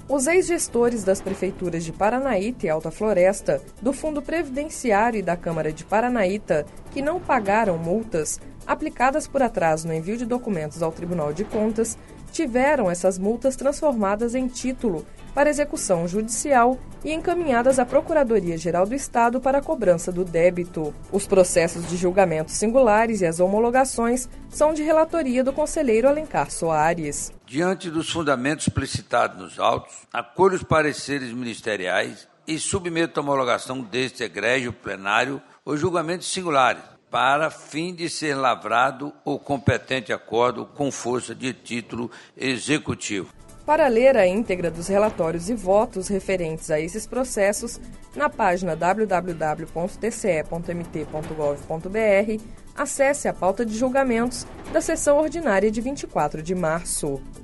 Os ex-gestores das prefeituras de Paranaíta e Alta Floresta, do Fundo Previdenciário e da Câmara de Paranaíta, que não pagaram multas aplicadas por atraso no envio de documentos ao Tribunal de Contas, tiveram essas multas transformadas em título para execução judicial e encaminhadas à Procuradoria-Geral do Estado para a cobrança do débito. Os processos de julgamentos singulares e as homologações são de relatoria do conselheiro Alencar Soares. Diante dos fundamentos explicitados nos autos, acolho os pareceres ministeriais e submeto à homologação deste egrégio plenário os julgamentos singulares, para fim de ser lavrado o competente acordo com força de título executivo. Para ler a íntegra dos relatórios e votos referentes a esses processos, na página www.tce.mt.gov.br, acesse a pauta de julgamentos da sessão ordinária de 24 de março.